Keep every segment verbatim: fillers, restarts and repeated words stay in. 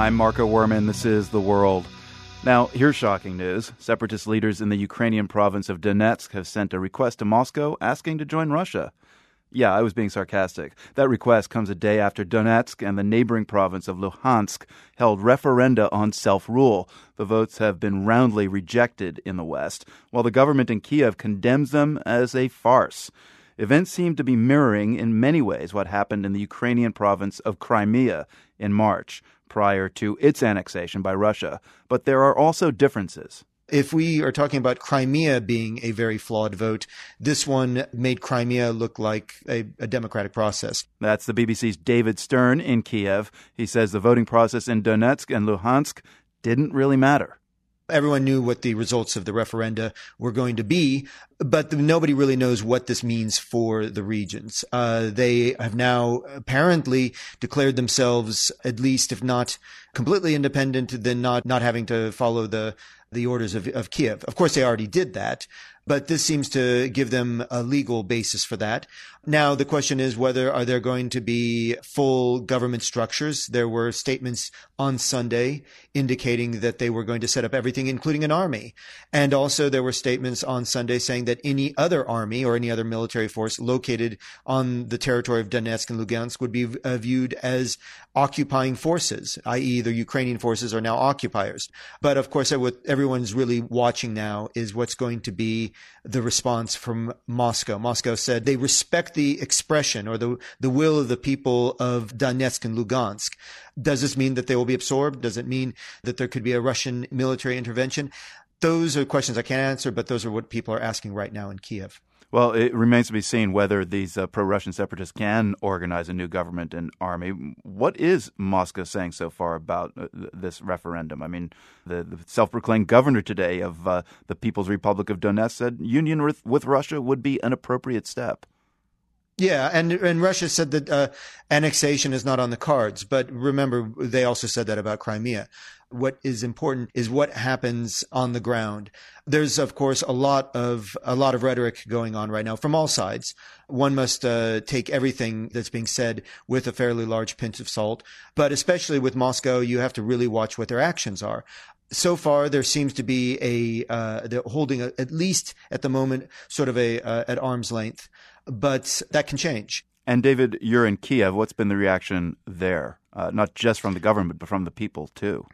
I'm Marco Werman. This is The World. Now, here's shocking news. Separatist leaders in the Ukrainian province of Donetsk have sent a request to Moscow asking to join Russia. Yeah, I was being sarcastic. That request comes a day after Donetsk and the neighboring province of Luhansk held referenda on self-rule. The votes have been roundly rejected in the West, while the government in Kiev condemns them as a farce. Events seem to be mirroring in many ways what happened in the Ukrainian province of Crimea in March, prior to its annexation by Russia. But there are also differences. If we are talking about Crimea being a very flawed vote, this one made Crimea look like a, a democratic process. That's the B B C's David Stern in Kiev. He says the voting process in Donetsk and Luhansk didn't really matter. Everyone knew what the results of the referenda were going to be, but nobody really knows what this means for the regions. Uh, they have now apparently declared themselves, at least if not completely independent, then not, not having to follow the the orders of, of Kiev. Of course, they already did that, but this seems to give them a legal basis for that. Now, the question is whether are there going to be full government structures. There were statements on Sunday indicating that they were going to set up everything, including an army. And also there were statements on Sunday saying that any other army or any other military force located on the territory of Donetsk and Lugansk would be uh, viewed as occupying forces, that is the Ukrainian forces are now occupiers. But of course, what everyone's really watching now is what's going to be the response from Moscow. Moscow said they respect the expression or the, the will of the people of Donetsk and Lugansk. Does this mean that they will be absorbed? Does it mean that there could be a Russian military intervention? Those are questions I can't answer, but those are what people are asking right now in Kiev. Well, it remains to be seen whether these uh, pro-Russian separatists can organize a new government and army. What is Moscow saying so far about uh, this referendum? I mean, the, the self-proclaimed governor today of uh, the People's Republic of Donetsk said union with, with Russia would be an appropriate step. Yeah, and and Russia said that uh, annexation is not on the cards. But remember, they also said that about Crimea. What is important is what happens on the ground. There's, of course, a lot of a lot of rhetoric going on right now from all sides. One must uh, take everything that's being said with a fairly large pinch of salt. But especially with Moscow, you have to really watch what their actions are. So far, there seems to be a uh, they're holding a, at least at the moment sort of a uh, at arm's length. But that can change. And David, you're in Kiev. What's been the reaction there? Uh, not just from the government, but from the people, too.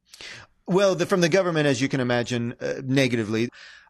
Well, the, from the government, as you can imagine, uh, negatively.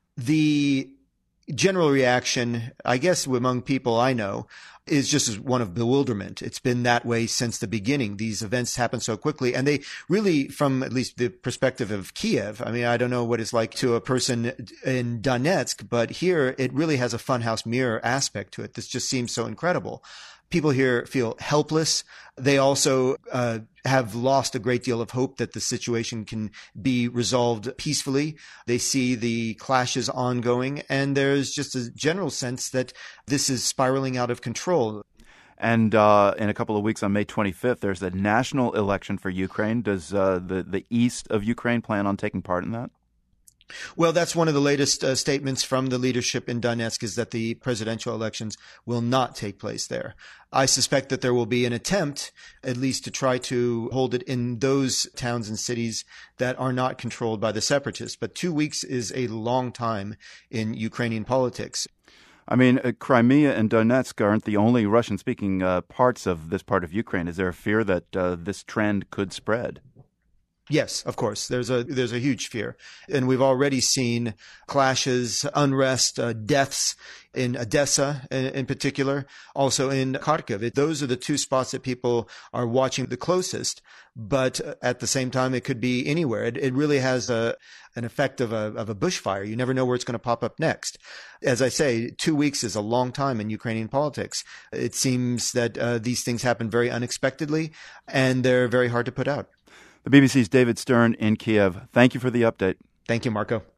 The general reaction, I guess, among people I know, is just one of bewilderment. It's been that way since the beginning. These events happen so quickly. And they really, from at least the perspective of Kiev, I mean, I don't know what it's like to a person in Donetsk, but here it really has a funhouse mirror aspect to it. This just seems so incredible. People here feel helpless. They also uh, have lost a great deal of hope that the situation can be resolved peacefully. They see the clashes ongoing, and there's just a general sense that this is spiraling out of control. And uh, in a couple of weeks, on May twenty-fifth, there's a national election for Ukraine. Does uh, the, the east of Ukraine plan on taking part in that? Well, that's one of the latest uh, statements from the leadership in Donetsk, is that the presidential elections will not take place there. I suspect that there will be an attempt, at least to try to hold it in those towns and cities that are not controlled by the separatists. But two weeks is a long time in Ukrainian politics. I mean, uh, Crimea and Donetsk aren't the only Russian-speaking uh, parts of this part of Ukraine. Is there a fear that uh, this trend could spread? Yes, of course. There's a there's a huge fear. And we've already seen clashes, unrest, uh, deaths in Odessa in, in particular, also in Kharkiv. It, those are the two spots that people are watching the closest. But at the same time, it could be anywhere. It, it really has a an effect of a of a bushfire. You never know where it's going to pop up next. As I say, two weeks is a long time in Ukrainian politics. It seems that uh, these things happen very unexpectedly, and they're very hard to put out. The B B C's David Stern in Kiev. Thank you for the update. Thank you, Marco.